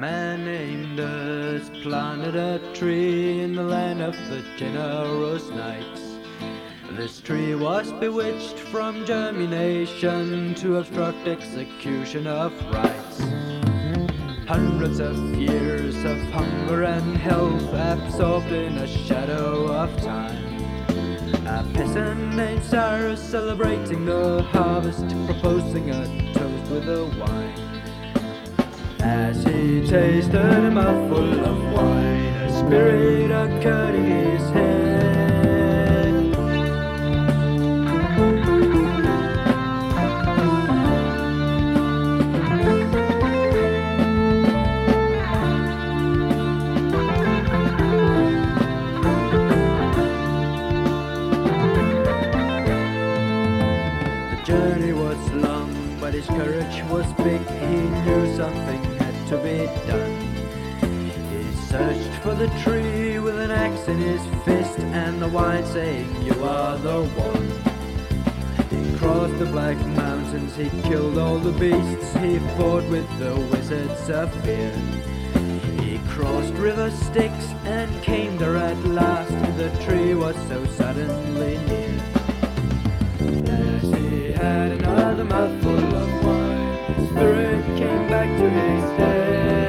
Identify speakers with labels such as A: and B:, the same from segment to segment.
A: man named us planted a tree in the land of the generous knights. This tree was bewitched from germination to obstruct execution of rights. Hundreds of years of hunger and health absorbed in a shadow of time. A peasant named Cyrus, celebrating the harvest, proposing a toast with a wine. As he tasted a mouthful of wine, a spirit occurred in his head. The journey was long, but his courage was big. He knew something had to be done. He searched for the tree with an axe in his fist and the wine saying, "You are the one." He crossed the black mountains, he killed all the beasts, he fought with the wizards of fear. He crossed river Styx and came there at last. The tree was so suddenly near. As he had another mouthful of wine, his spirit came back to his head.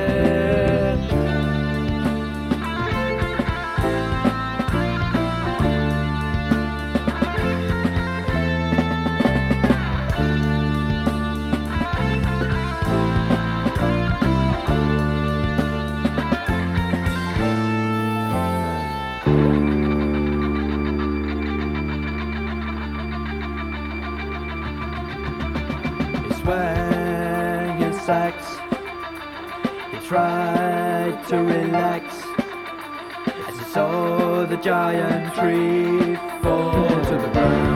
A: He swang his axe, he tried to relax as he saw the giant tree fall to the ground.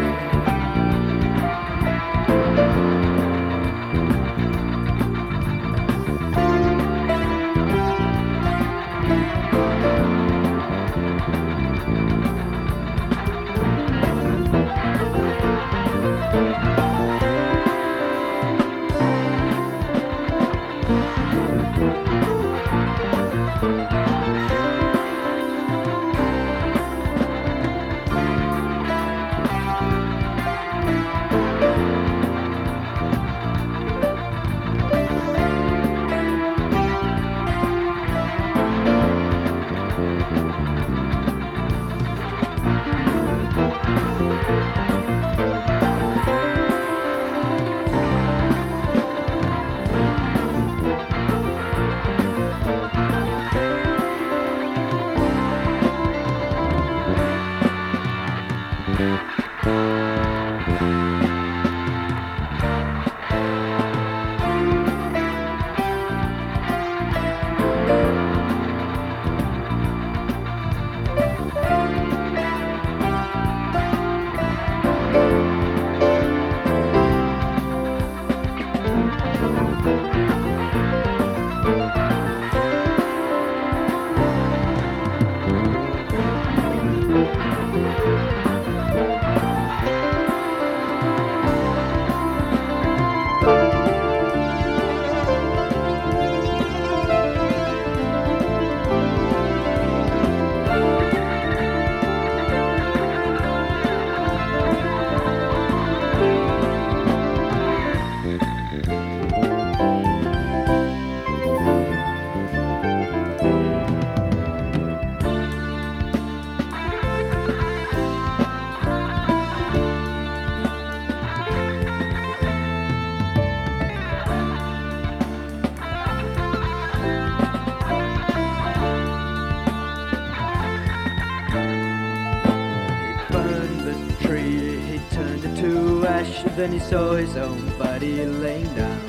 A: Then he saw his own body laying down.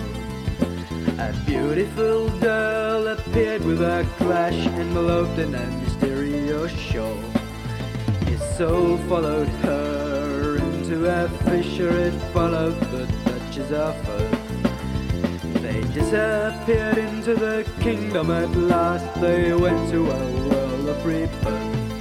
A: A beautiful girl appeared with a clash, enveloped in a mysterious shawl. His soul followed her into a fissure, it followed the Duchess of Earth. They disappeared into the kingdom at last, they went to a world of rebirth.